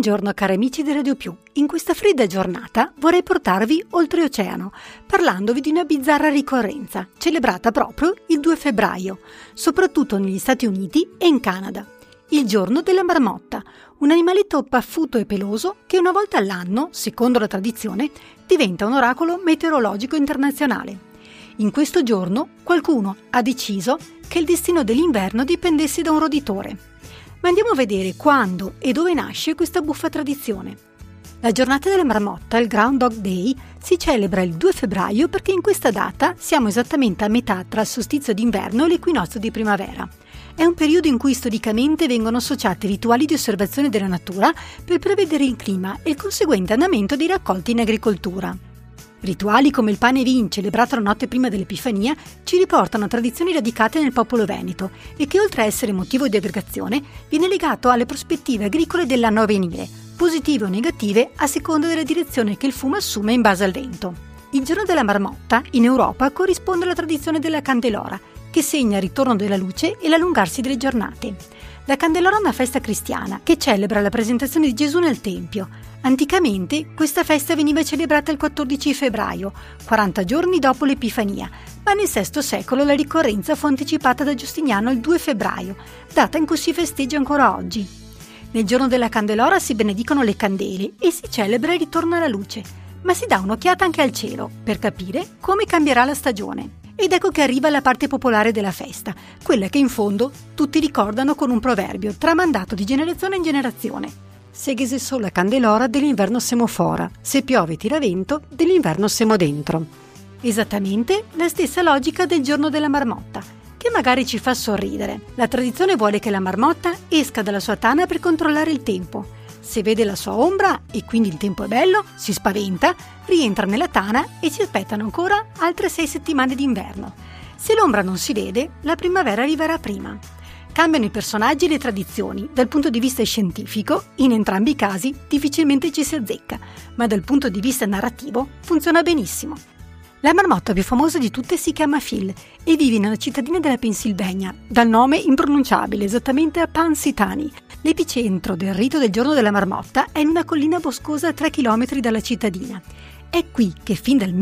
Buongiorno cari amici di Radio Più. In questa fredda giornata vorrei portarvi oltreoceano, parlandovi di una bizzarra ricorrenza, celebrata proprio il 2 febbraio, soprattutto negli Stati Uniti e in Canada. Il giorno della marmotta, un animaletto paffuto e peloso che una volta all'anno, secondo la tradizione, diventa un oracolo meteorologico internazionale. In questo giorno qualcuno ha deciso che il destino dell'inverno dipendesse da un roditore. Ma andiamo a vedere quando e dove nasce questa buffa tradizione. La giornata della marmotta, il Groundhog Day, si celebra il 2 febbraio perché in questa data siamo esattamente a metà tra il solstizio d'inverno e l'equinozio di primavera. È un periodo in cui storicamente vengono associati rituali di osservazione della natura per prevedere il clima e il conseguente andamento dei raccolti in agricoltura. Rituali come il pane vin, celebrato la notte prima dell'Epifania, ci riportano a tradizioni radicate nel popolo veneto e che, oltre a essere motivo di aggregazione, viene legato alle prospettive agricole dell'anno a venire, positive o negative a seconda della direzione che il fumo assume in base al vento. Il giorno della marmotta, in Europa, corrisponde alla tradizione della Candelora, che segna il ritorno della luce e l'allungarsi delle giornate. La Candelora è una festa cristiana che celebra la presentazione di Gesù nel Tempio. Anticamente questa festa veniva celebrata il 14 febbraio, 40 giorni dopo l'Epifania, ma nel VI secolo la ricorrenza fu anticipata da Giustiniano al 2 febbraio, data in cui si festeggia ancora oggi. Nel giorno della Candelora si benedicono le candele e si celebra il ritorno alla luce, ma si dà un'occhiata anche al cielo per capire come cambierà la stagione. Ed ecco che arriva la parte popolare della festa, quella che in fondo tutti ricordano con un proverbio tramandato di generazione in generazione. Se ghese sola candelora, dell'inverno semo fora, se piove tira vento, dell'inverno semo dentro. Esattamente la stessa logica del giorno della marmotta, che magari ci fa sorridere. La tradizione vuole che la marmotta esca dalla sua tana per controllare il tempo. Se vede la sua ombra e quindi il tempo è bello, si spaventa, rientra nella tana e ci aspettano ancora altre 6 settimane d'inverno. Se l'ombra non si vede, la primavera arriverà prima. Cambiano i personaggi e le tradizioni. Dal punto di vista scientifico, in entrambi i casi difficilmente ci si azzecca, ma dal punto di vista narrativo funziona benissimo. La marmotta più famosa di tutte si chiama Phil e vive in una cittadina della Pennsylvania, dal nome impronunciabile, esattamente a Punxsutawney. L'epicentro del rito del giorno della marmotta è in una collina boscosa a 3 km dalla cittadina. È qui che fin dal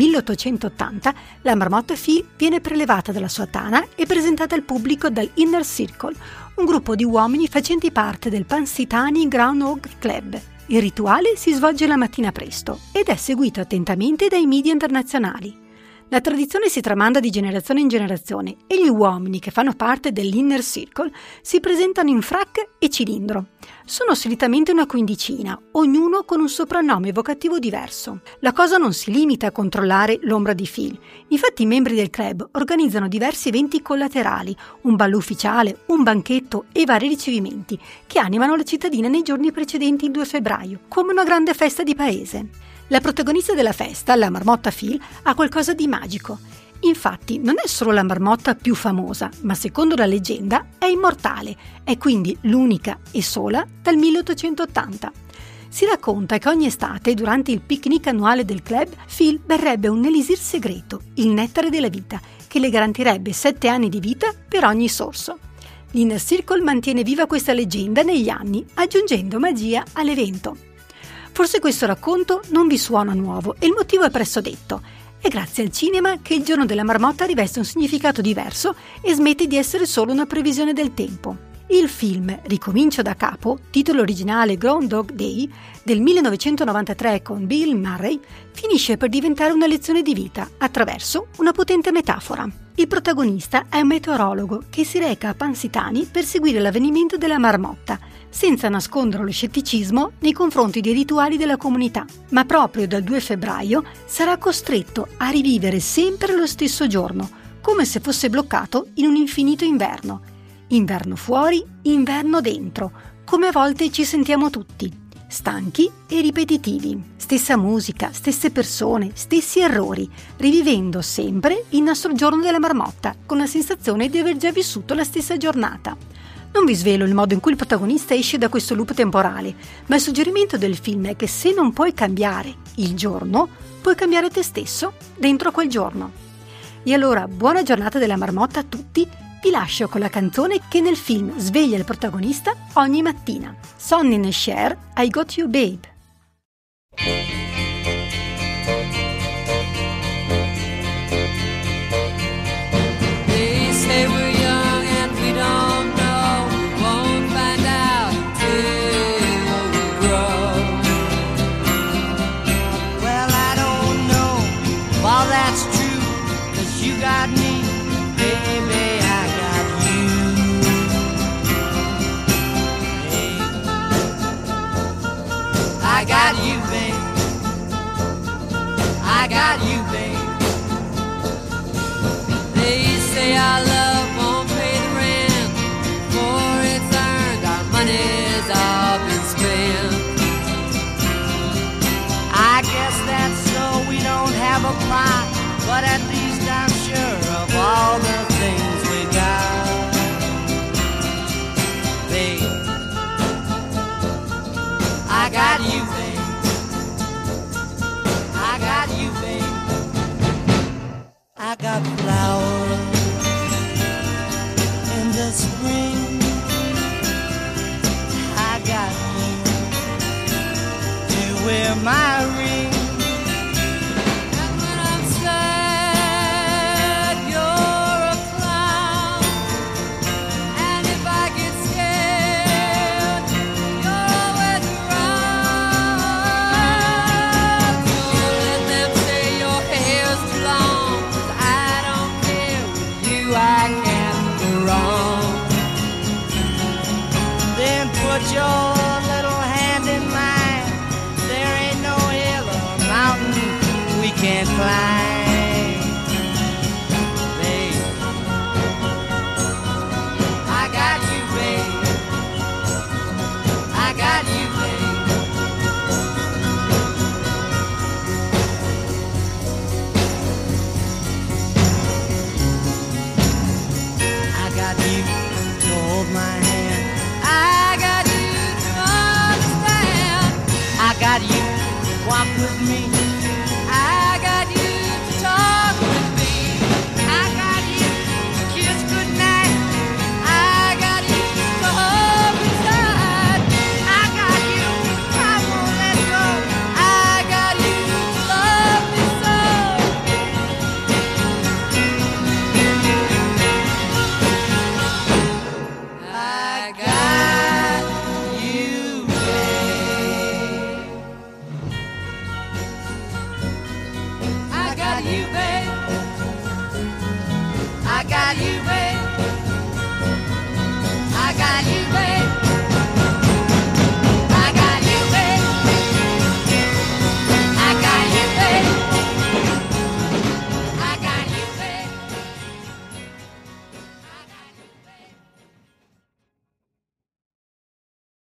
1880 la marmotta Phil viene prelevata dalla sua tana e presentata al pubblico dal Inner Circle, un gruppo di uomini facenti parte del Punxsutawney Groundhog Club. Il rituale si svolge la mattina presto ed è seguito attentamente dai media internazionali. La tradizione si tramanda di generazione in generazione e gli uomini che fanno parte dell'Inner Circle si presentano in frac e cilindro. Sono solitamente una quindicina, ognuno con un soprannome evocativo diverso. La cosa non si limita a controllare l'ombra di Phil. Infatti i membri del club organizzano diversi eventi collaterali, un ballo ufficiale, un banchetto e vari ricevimenti che animano la cittadina nei giorni precedenti il 2 febbraio, come una grande festa di paese. La protagonista della festa, la marmotta Phil, ha qualcosa di magico. Infatti non è solo la marmotta più famosa, ma secondo la leggenda è immortale, è quindi l'unica e sola dal 1880. Si racconta che ogni estate, durante il picnic annuale del club, Phil berrebbe un elisir segreto, il nettare della vita, che le garantirebbe 7 anni di vita per ogni sorso. L'Inner Circle mantiene viva questa leggenda negli anni, aggiungendo magia all'evento. Forse questo racconto non vi suona nuovo e il motivo è presto detto. È grazie al cinema che il giorno della marmotta riveste un significato diverso e smette di essere solo una previsione del tempo. Il film Ricomincio da capo, titolo originale Groundhog Day, del 1993 con Bill Murray, finisce per diventare una lezione di vita attraverso una potente metafora. Il protagonista è un meteorologo che si reca a Punxsutawney per seguire l'avvenimento della marmotta, senza nascondere lo scetticismo nei confronti dei rituali della comunità. Ma proprio dal 2 febbraio sarà costretto a rivivere sempre lo stesso giorno, come se fosse bloccato in un infinito inverno. Inverno fuori, inverno dentro, come a volte ci sentiamo tutti, stanchi e ripetitivi. Stessa musica, stesse persone, stessi errori, rivivendo sempre il nostro giorno della marmotta, con la sensazione di aver già vissuto la stessa giornata. Non vi svelo il modo in cui il protagonista esce da questo loop temporale, ma il suggerimento del film è che se non puoi cambiare il giorno, puoi cambiare te stesso dentro quel giorno. E allora, buona giornata della marmotta a tutti Vi lascio con la canzone che nel film sveglia il protagonista ogni mattina. Sonny e Cher, I Got You Babe. They say we're young and we don't know, won't find out till we grow. Well, I don't know if all that's true, 'cause you got me, baby, I got you. Hey, I got you, babe. I got you, babe. They say our love won't pay the rent, for it's earned, our money's all been spent. I guess that's so we don't have a plot, but at least I'm sure of all the things we got. Babe, I got you, babe. I got you, babe. I got flowers in the spring. I got you to wear my ring. And when I'm sad, you're a clown. And if I get scared, you're always around. Don't let them say your hair's too long, 'cause I don't care. With you I can't go wrong. Then put your little hand in mine. There ain't no hill or mountain we can't climb. Babe, I got you, babe. I got you, babe. I got you to hold my hand. I got you to understand. I got you to walk with me